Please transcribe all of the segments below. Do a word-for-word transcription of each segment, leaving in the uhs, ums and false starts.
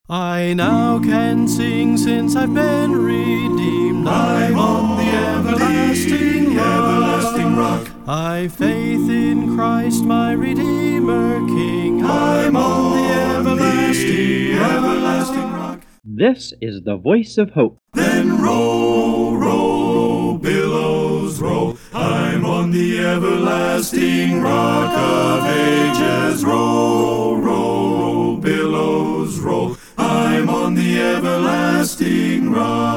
I now can sing since I've been redeemed. I'm on the everlasting rock. everlasting rock. I've faith in Christ my Redeemer King. I'm on the everlasting, everlasting rock. This is the voice of hope. Then roll, roll, billows roll. I'm on the everlasting rock of ages. Roll, roll, billows roll. I'm on the everlasting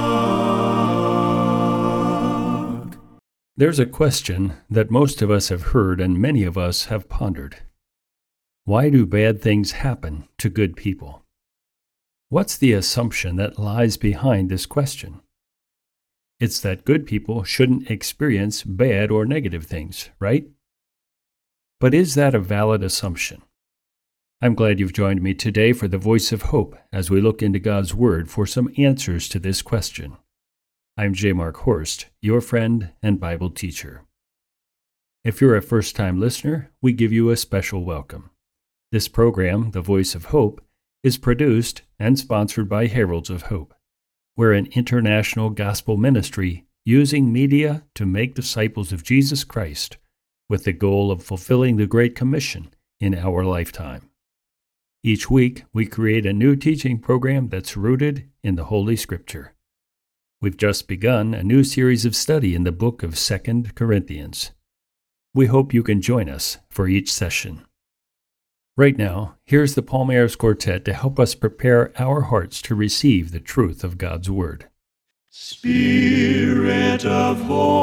rock. There's a question that most of us have heard and many of us have pondered. Why do bad things happen to good people? What's the assumption that lies behind this question? It's that good people shouldn't experience bad or negative things, right? But is that a valid assumption? I'm glad you've joined me today for the Voice of Hope as we look into God's Word for some answers to this question. I'm J. Mark Horst, your friend and Bible teacher. If you're a first-time listener, we give you a special welcome. This program, The Voice of Hope, is produced and sponsored by Heralds of Hope. We're an international gospel ministry using media to make disciples of Jesus Christ with the goal of fulfilling the Great Commission in our lifetime. Each week, we create a new teaching program that's rooted in the Holy Scripture. We've just begun a new series of study in the book of Second Corinthians. We hope you can join us for each session. Right now, here's the Palmares Quartet to help us prepare our hearts to receive the truth of God's Word. Spirit of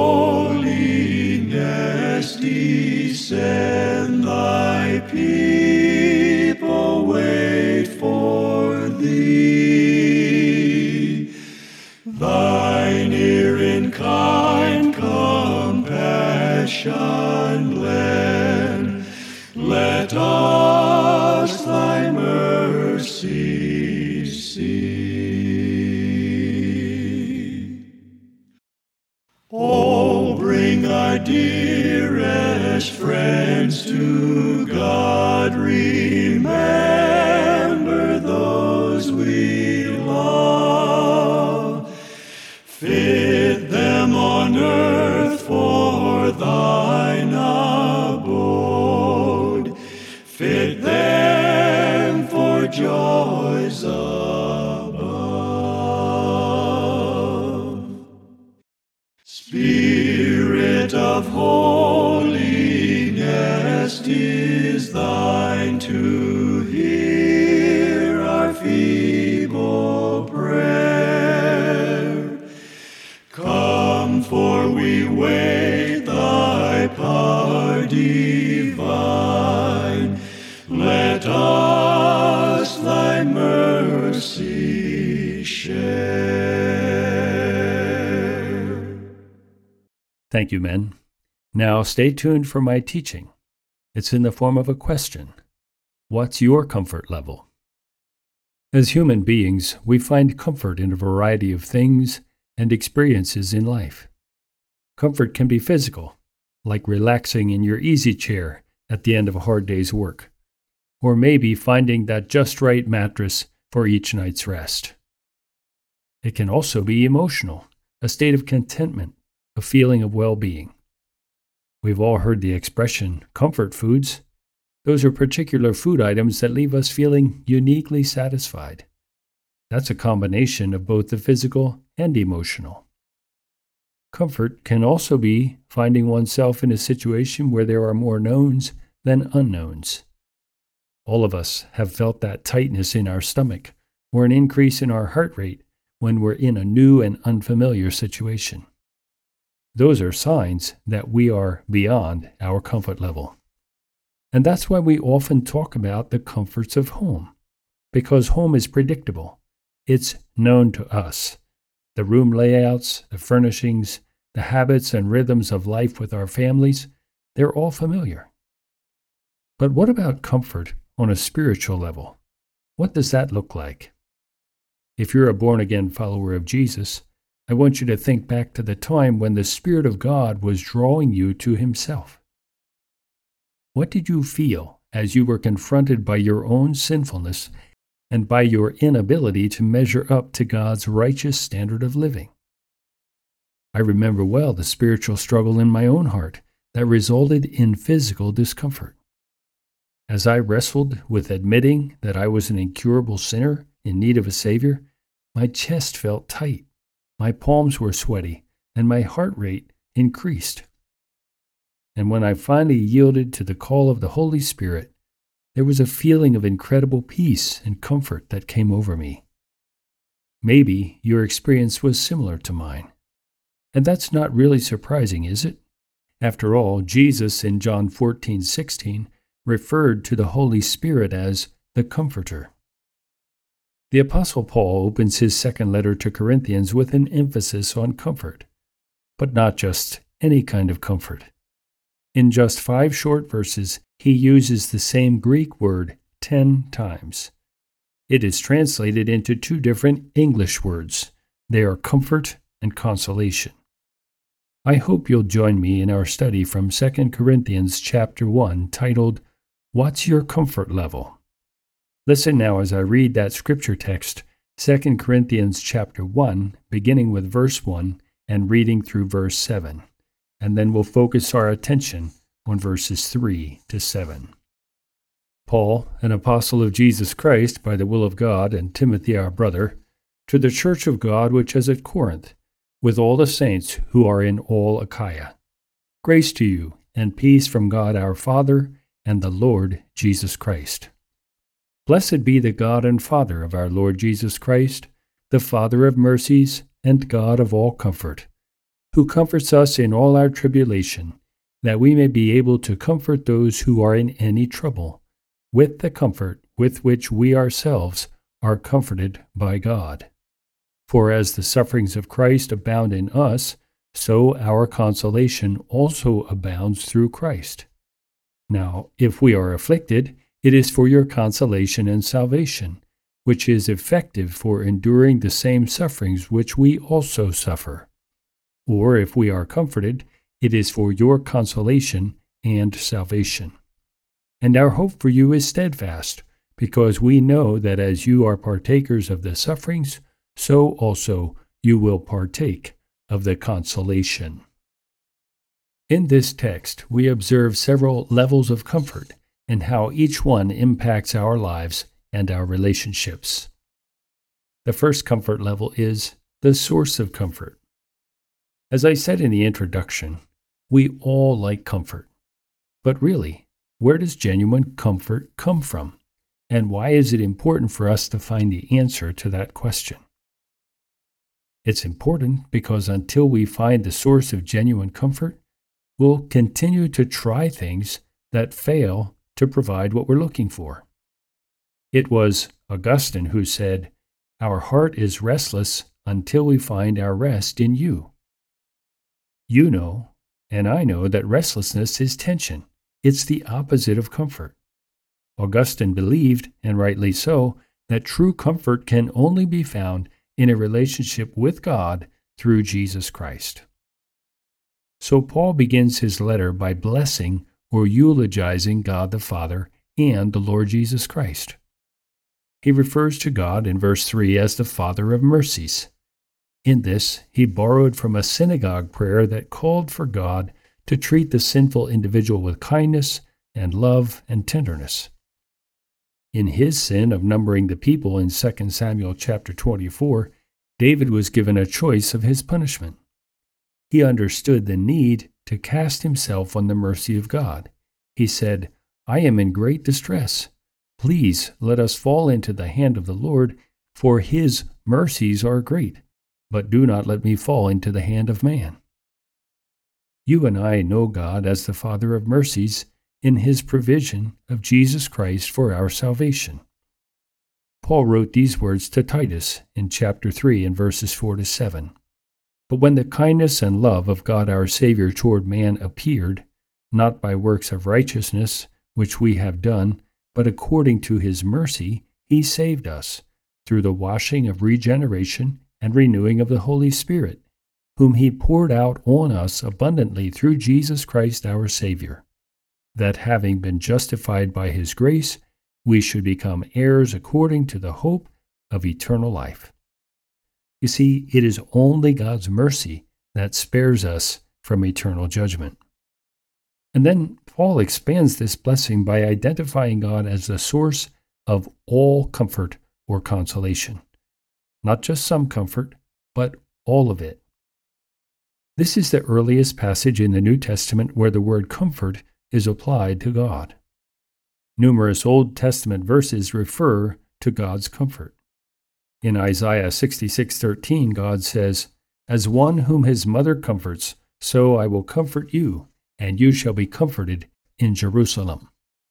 holiness, descend, thy people wait for thee. Thine ear in kind compassion lend, let us thy mercy see. Oh, bring our dearest friends to God, remember those we love, fit them on earth for thine abode, fit them for joys above. Spirit of holiness, 'tis thine to hear our feeble prayer. Come, for we wait thy power divine. Let us thy mercy share. Thank you, men. Now stay tuned for my teaching. It's in the form of a question. What's your comfort level? As human beings, we find comfort in a variety of things and experiences in life. Comfort can be physical, like relaxing in your easy chair at the end of a hard day's work, or maybe finding that just right mattress for each night's rest. It can also be emotional, a state of contentment, a feeling of well-being. We've all heard the expression, comfort foods. Those are particular food items that leave us feeling uniquely satisfied. That's a combination of both the physical and emotional. Comfort can also be finding oneself in a situation where there are more knowns than unknowns. All of us have felt that tightness in our stomach or an increase in our heart rate when we're in a new and unfamiliar situation. Those are signs that we are beyond our comfort level. And that's why we often talk about the comforts of home, because home is predictable. It's known to us. The room layouts, the furnishings, the habits and rhythms of life with our families, they're all familiar. But what about comfort on a spiritual level? What does that look like? If you're a born-again follower of Jesus, I want you to think back to the time when the Spirit of God was drawing you to Himself. What did you feel as you were confronted by your own sinfulness and by your inability to measure up to God's righteous standard of living. I remember well the spiritual struggle in my own heart that resulted in physical discomfort. As I wrestled with admitting that I was an incurable sinner in need of a Savior, my chest felt tight, my palms were sweaty, and my heart rate increased. And when I finally yielded to the call of the Holy Spirit, there was a feeling of incredible peace and comfort that came over me. Maybe your experience was similar to mine. And that's not really surprising, is it? After all, Jesus in John fourteen sixteen referred to the Holy Spirit as the Comforter. The Apostle Paul opens his second letter to Corinthians with an emphasis on comfort, but not just any kind of comfort. In just five short verses, he uses the same Greek word ten times. It is translated into two different English words. They are comfort and consolation. I hope you'll join me in our study from Second Corinthians chapter one, titled, What's Your Comfort Level? Listen now as I read that scripture text, Second Corinthians chapter one, beginning with verse one and reading through verse seven, and then we'll focus our attention on verses three to seven. Paul, an apostle of Jesus Christ by the will of God, and Timothy our brother, to the church of God which is at Corinth, with all the saints who are in all Achaia. Grace to you, and peace from God our Father and the Lord Jesus Christ. Blessed be the God and Father of our Lord Jesus Christ, the Father of mercies and God of all comfort, who comforts us in all our tribulation, that we may be able to comfort those who are in any trouble, with the comfort with which we ourselves are comforted by God. For as the sufferings of Christ abound in us, so our consolation also abounds through Christ. Now, if we are afflicted, it is for your consolation and salvation, which is effective for enduring the same sufferings which we also suffer. Or if we are comforted, it is for your consolation and salvation. And our hope for you is steadfast, because we know that as you are partakers of the sufferings, so also you will partake of the consolation. In this text, we observe several levels of comfort and how each one impacts our lives and our relationships. The first comfort level is the source of comfort. As I said in the introduction, we all like comfort. But really, where does genuine comfort come from? And why is it important for us to find the answer to that question? It's important because until we find the source of genuine comfort, we'll continue to try things that fail to provide what we're looking for. It was Augustine who said, "Our heart is restless until we find our rest in you." You know, and I know, that restlessness is tension. It's the opposite of comfort. Augustine believed, and rightly so, that true comfort can only be found in a relationship with God through Jesus Christ. So Paul begins his letter by blessing or eulogizing God the Father and the Lord Jesus Christ. He refers to God in verse three as the Father of mercies. In this, he borrowed from a synagogue prayer that called for God to treat the sinful individual with kindness and love and tenderness. In his sin of numbering the people in Second Samuel chapter twenty-four, David was given a choice of his punishment. He understood the need to cast himself on the mercy of God. He said, "I am in great distress. Please let us fall into the hand of the Lord, for his mercies are great, but do not let me fall into the hand of man." You and I know God as the Father of mercies in his provision of Jesus Christ for our salvation. Paul wrote these words to Titus in chapter three and verses four to seven. But when the kindness and love of God our Savior toward man appeared, not by works of righteousness which we have done, but according to his mercy, he saved us, through the washing of regeneration and renewing of the Holy Spirit, whom he poured out on us abundantly through Jesus Christ our Savior, that having been justified by his grace, we should become heirs according to the hope of eternal life. You see, it is only God's mercy that spares us from eternal judgment. And then Paul expands this blessing by identifying God as the source of all comfort or consolation. Not just some comfort, but all of it. This is the earliest passage in the New Testament where the word comfort is applied to God. Numerous Old Testament verses refer to God's comfort. In Isaiah sixty-six thirteen, God says, "As one whom his mother comforts, so I will comfort you, and you shall be comforted in Jerusalem."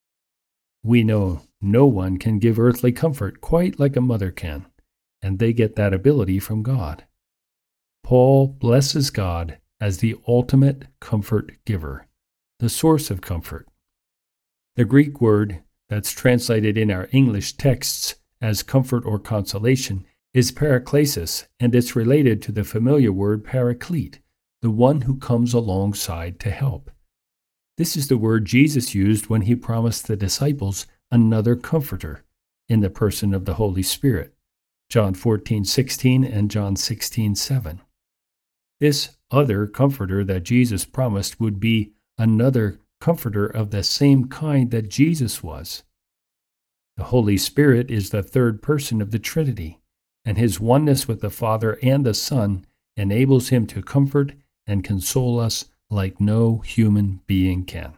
We know no one can give earthly comfort quite like a mother can, and they get that ability from God. Paul blesses God as the ultimate comfort giver, the source of comfort. The Greek word that's translated in our English texts as comfort or consolation is paraklesis, and it's related to the familiar word paraclete, the one who comes alongside to help. This is the word Jesus used when he promised the disciples another comforter in the person of the Holy Spirit, John fourteen sixteen and John sixteen seven. This other comforter that Jesus promised would be another comforter of the same kind that Jesus was. The Holy Spirit is the third person of the Trinity, and his oneness with the Father and the Son enables him to comfort and console us like no human being can.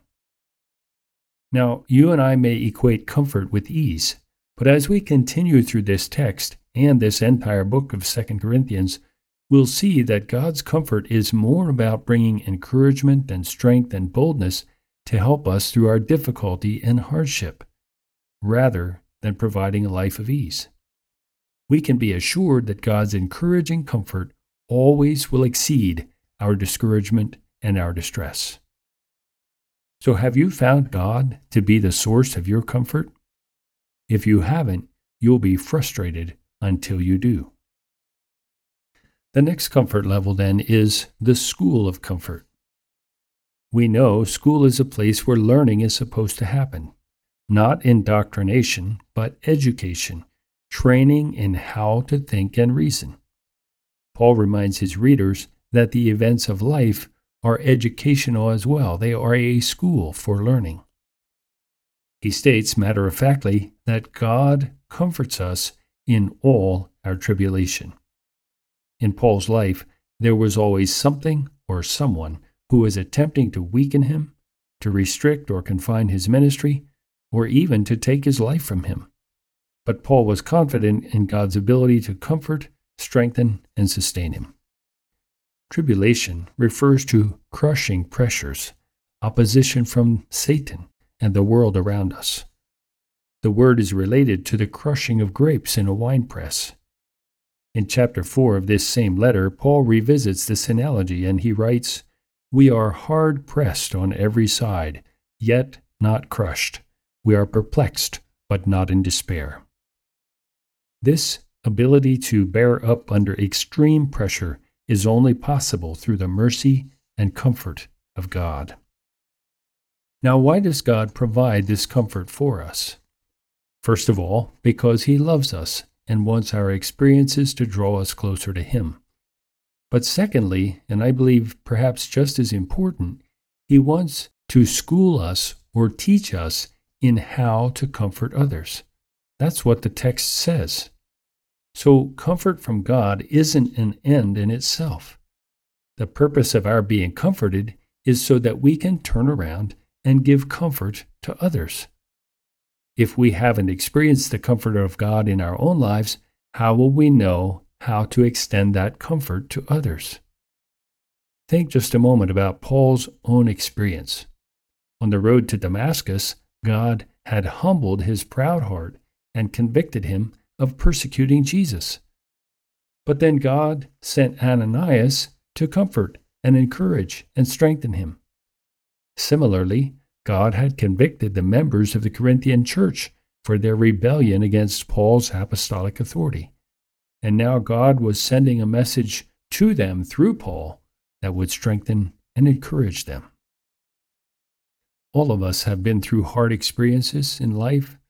Now, you and I may equate comfort with ease, but as we continue through this text and this entire book of Second Corinthians, we'll see that God's comfort is more about bringing encouragement and strength and boldness to help us through our difficulty and hardship, rather than providing a life of ease. We can be assured that God's encouraging comfort always will exceed our discouragement and our distress. So have you found God to be the source of your comfort? If you haven't, you'll be frustrated until you do. The next comfort level then is the school of comfort. We know school is a place where learning is supposed to happen, not indoctrination, but education, training in how to think and reason. Paul reminds his readers that the events of life are educational as well. They are a school for learning. He states matter-of-factly that God comforts us in all our tribulation. In Paul's life, there was always something or someone who was attempting to weaken him, to restrict or confine his ministry, or even to take his life from him. But Paul was confident in God's ability to comfort, strengthen, and sustain him. Tribulation refers to crushing pressures, opposition from Satan and the world around us. The word is related to the crushing of grapes in a winepress. In chapter four of this same letter, Paul revisits this analogy, and he writes, "We are hard-pressed on every side, yet not crushed. We are perplexed, but not in despair." This ability to bear up under extreme pressure is only possible through the mercy and comfort of God. Now, why does God provide this comfort for us? First of all, because he loves us and wants our experiences to draw us closer to him. But secondly, and I believe perhaps just as important, he wants to school us or teach us in how to comfort others. That's what the text says. So comfort from God isn't an end in itself. The purpose of our being comforted is so that we can turn around and give comfort to others. If we haven't experienced the comfort of God in our own lives, how will we know how to extend that comfort to others? Think just a moment about Paul's own experience. On the road to Damascus, God had humbled his proud heart and convicted him of persecuting Jesus. But then God sent Ananias to comfort and encourage and strengthen him. Similarly, God had convicted the members of the Corinthian church for their rebellion against Paul's apostolic authority. And now God was sending a message to them through Paul that would strengthen and encourage them. All of us have been through hard experiences in life,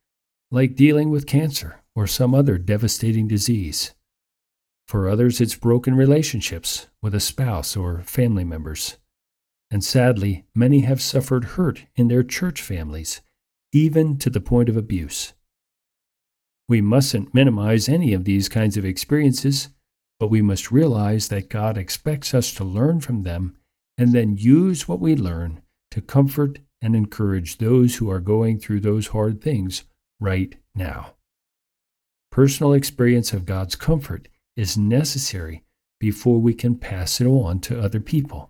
like dealing with cancer or some other devastating disease. For others, it's broken relationships with a spouse or family members. And sadly, many have suffered hurt in their church families, even to the point of abuse. We mustn't minimize any of these kinds of experiences, but we must realize that God expects us to learn from them and then use what we learn to comfort and encourage those who are going through those hard things right now. Personal experience of God's comfort is necessary before we can pass it on to other people.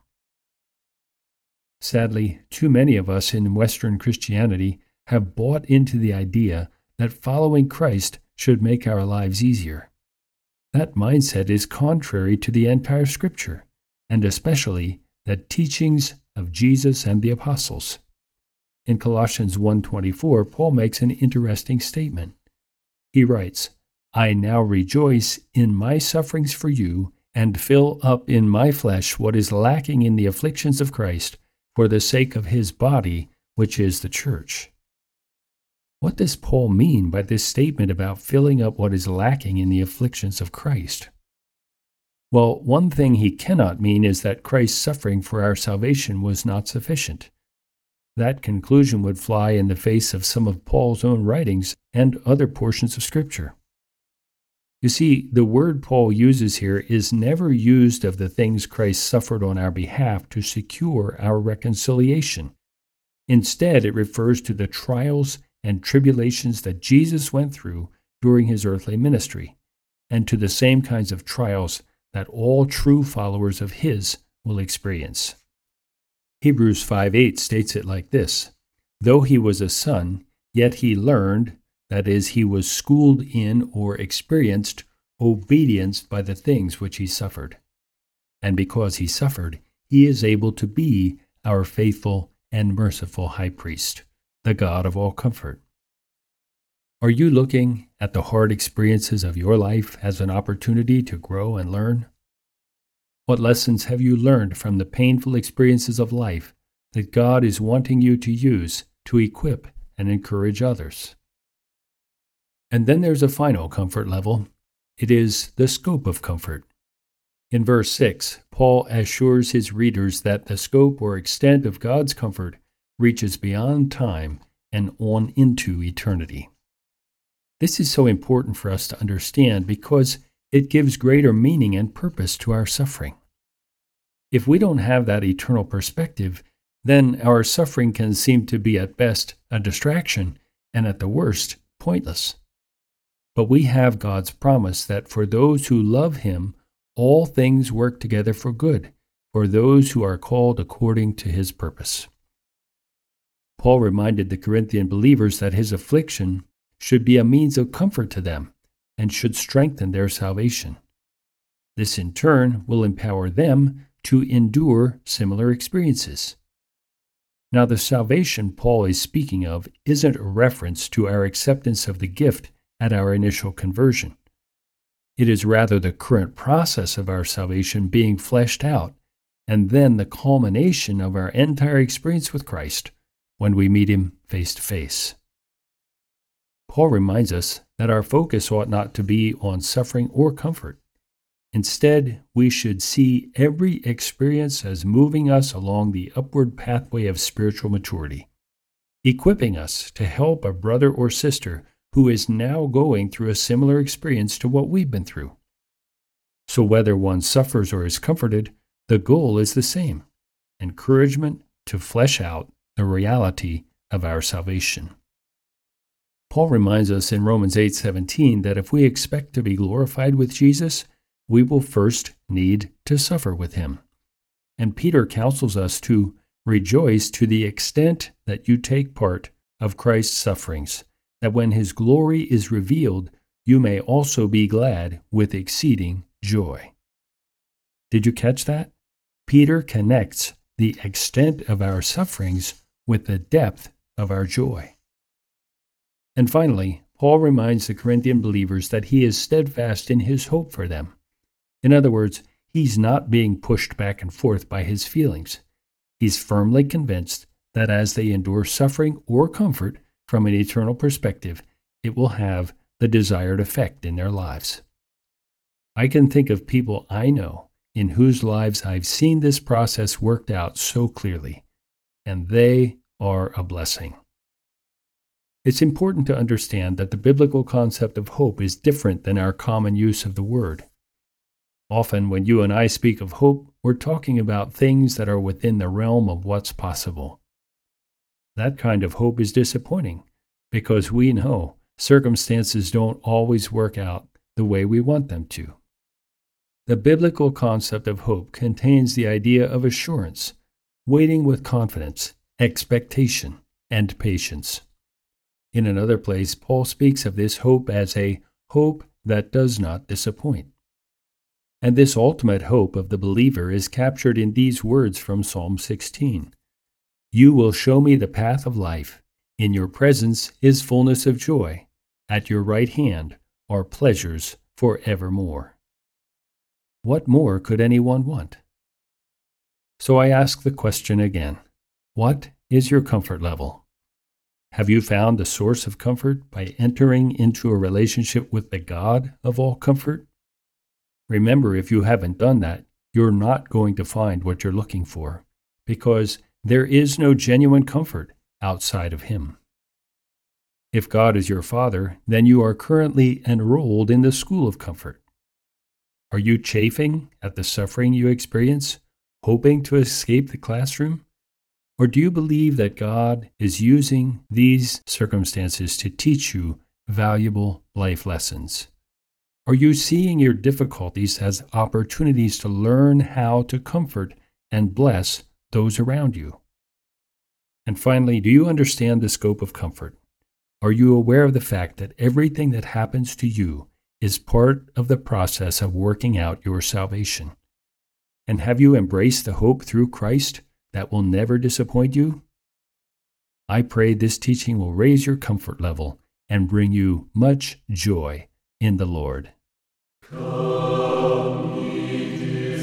Sadly, too many of us in Western Christianity have bought into the idea that following Christ should make our lives easier. That mindset is contrary to the entire Scripture, and especially the teachings of Jesus and the apostles. In Colossians one twenty-four, Paul makes an interesting statement. He writes, "I now rejoice in my sufferings for you, and fill up in my flesh what is lacking in the afflictions of Christ, for the sake of his body, which is the church." What does Paul mean by this statement about filling up what is lacking in the afflictions of Christ? Well, one thing he cannot mean is that Christ's suffering for our salvation was not sufficient. That conclusion would fly in the face of some of Paul's own writings and other portions of Scripture. You see, the word Paul uses here is never used of the things Christ suffered on our behalf to secure our reconciliation. Instead, it refers to the trials and tribulations that Jesus went through during his earthly ministry, and to the same kinds of trials that all true followers of his will experience. Hebrews five eight states it like this, "Though he was a son, yet he learned," that is, he was schooled in or experienced obedience by the things which he suffered. And because he suffered, he is able to be our faithful and merciful high priest, the God of all comfort. Are you looking at the hard experiences of your life as an opportunity to grow and learn? What lessons have you learned from the painful experiences of life that God is wanting you to use to equip and encourage others? And then there's a final comfort level. It is the scope of comfort. In verse six, Paul assures his readers that the scope or extent of God's comfort reaches beyond time and on into eternity. This is so important for us to understand because it gives greater meaning and purpose to our suffering. If we don't have that eternal perspective, then our suffering can seem to be at best a distraction and at the worst pointless. But we have God's promise that for those who love him, all things work together for good, for those who are called according to his purpose. Paul reminded the Corinthian believers that his affliction should be a means of comfort to them and should strengthen their salvation. This in turn will empower them to endure similar experiences. Now, the salvation Paul is speaking of isn't a reference to our acceptance of the gift at our initial conversion. It is rather the current process of our salvation being fleshed out, and then the culmination of our entire experience with Christ when we meet him face to face. Paul reminds us that our focus ought not to be on suffering or comfort. Instead, we should see every experience as moving us along the upward pathway of spiritual maturity, equipping us to help a brother or sister who is now going through a similar experience to what we've been through. So whether one suffers or is comforted, the goal is the same: encouragement to flesh out the reality of our salvation. Paul reminds us in Romans eight seventeen that if we expect to be glorified with Jesus, we will first need to suffer with him. And Peter counsels us to rejoice to the extent that you take part of Christ's sufferings, that when his glory is revealed, you may also be glad with exceeding joy. Did you catch that? Peter connects the extent of our sufferings with the depth of our joy. And finally, Paul reminds the Corinthian believers that he is steadfast in his hope for them. In other words, he's not being pushed back and forth by his feelings. He's firmly convinced that as they endure suffering or comfort from an eternal perspective, it will have the desired effect in their lives. I can think of people I know in whose lives I've seen this process worked out so clearly, and they are a blessing. It's important to understand that the biblical concept of hope is different than our common use of the word. Often when you and I speak of hope, we're talking about things that are within the realm of what's possible. That kind of hope is disappointing because we know circumstances don't always work out the way we want them to. The biblical concept of hope contains the idea of assurance, waiting with confidence, expectation, and patience. In another place, Paul speaks of this hope as a hope that does not disappoint. And this ultimate hope of the believer is captured in these words from Psalm sixteen. You will show me the path of life. In your presence is fullness of joy. At your right hand are pleasures forevermore. What more could anyone want? So I ask the question again. What is your comfort level? Have you found the source of comfort by entering into a relationship with the God of all comfort? Remember, if you haven't done that, you're not going to find what you're looking for, because there is no genuine comfort outside of Him. If God is your Father, then you are currently enrolled in the school of comfort. Are you chafing at the suffering you experience, hoping to escape the classroom? Or do you believe that God is using these circumstances to teach you valuable life lessons? Are you seeing your difficulties as opportunities to learn how to comfort and bless those around you? And finally, do you understand the scope of comfort? Are you aware of the fact that everything that happens to you is part of the process of working out your salvation? And have you embraced the hope through Christ that will never disappoint you? I pray this teaching will raise your comfort level and bring you much joy in the Lord. Come, ye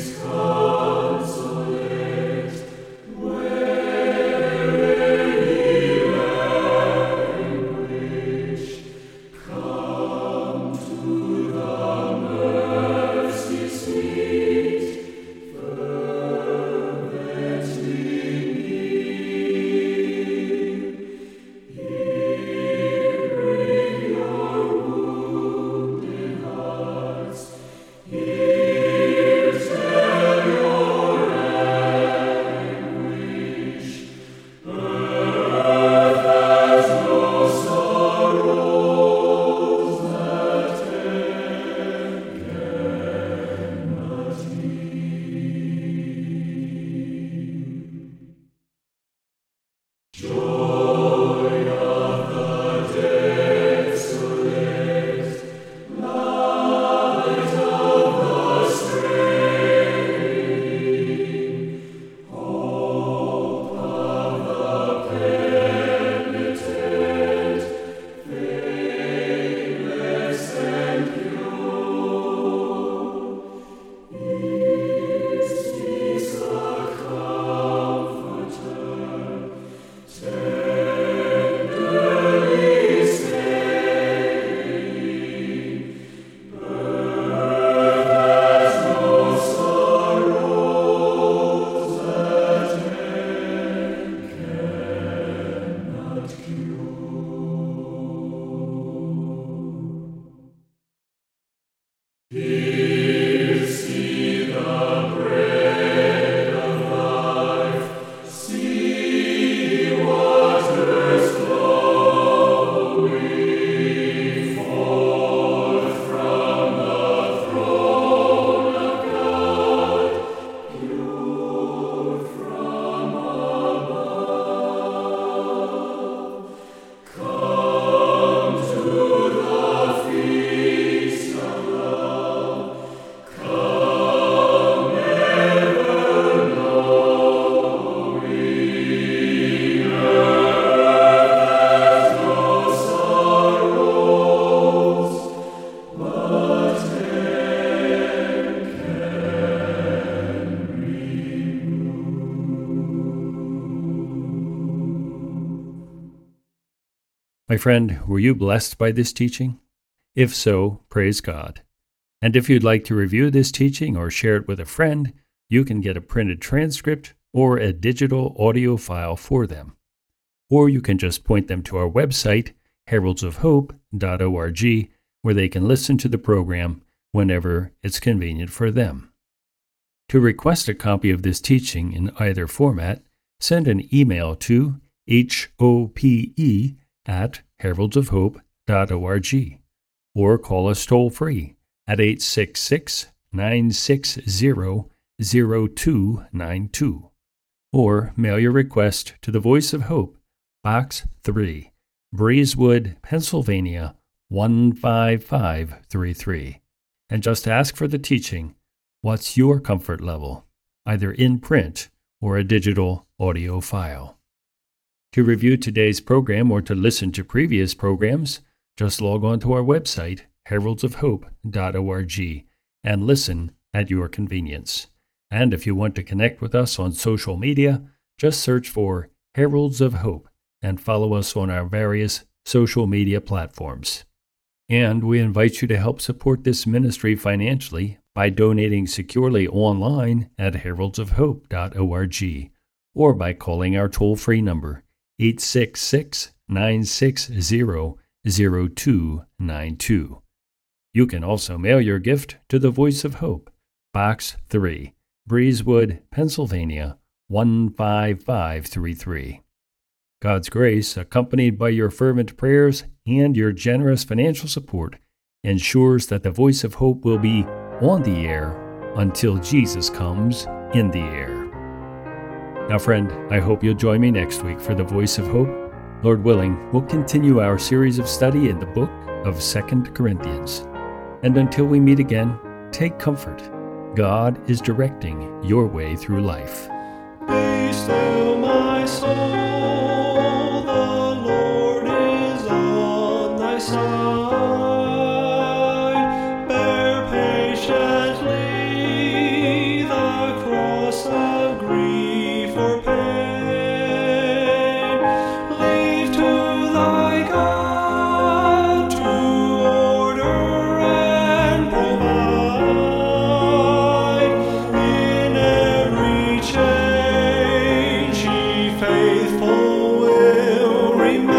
disconsolate, weary languish, come to the mercy seat, fervently kneel, hearing your wounded hearts. My friend, were you blessed by this teaching? If so, praise God. And if you'd like to review this teaching or share it with a friend, you can get a printed transcript or a digital audio file for them. Or you can just point them to our website, heralds of hope dot org, where they can listen to the program whenever it's convenient for them. To request a copy of this teaching in either format, send an email to hope at heralds of hope dot org, or call us toll-free at eight six six, nine six zero, zero two nine two, or mail your request to the Voice of Hope, Box three, Breezewood, Pennsylvania, one five five three three, and just ask for the teaching, What's Your Comfort Level?, either in print or a digital audio file. To review today's program or to listen to previous programs, just log on to our website, heralds of hope dot org, and listen at your convenience. And if you want to connect with us on social media, just search for Heralds of Hope and follow us on our various social media platforms. And we invite you to help support this ministry financially by donating securely online at heralds of hope dot org, or by calling our toll-free number, eight six six, nine six zero, zero two nine two. You can also mail your gift to the Voice of Hope, Box three, Breezewood, Pennsylvania, one five five three three. God's grace, accompanied by your fervent prayers and your generous financial support, ensures that the Voice of Hope will be on the air until Jesus comes in the air. Now, friend, I hope you'll join me next week for the Voice of Hope. Lord willing, we'll continue our series of study in the book of Second Corinthians. And until we meet again, take comfort. God is directing your way through life. Be still, my soul, the Lord is on thy side. Bear patiently the cross of grief or pain. Leave to thy God to order and provide. In every change he faithful will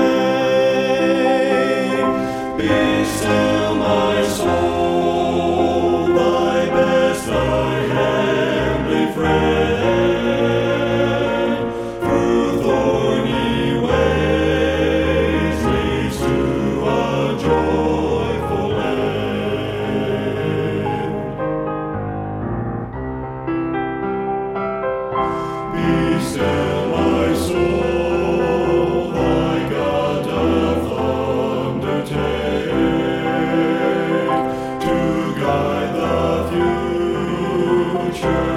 remain. Be still, my soul, thy best, thy heavenly friend, through thorny ways leads to a joyful end. Be still, my soul, thy God doth undertake to guide the future.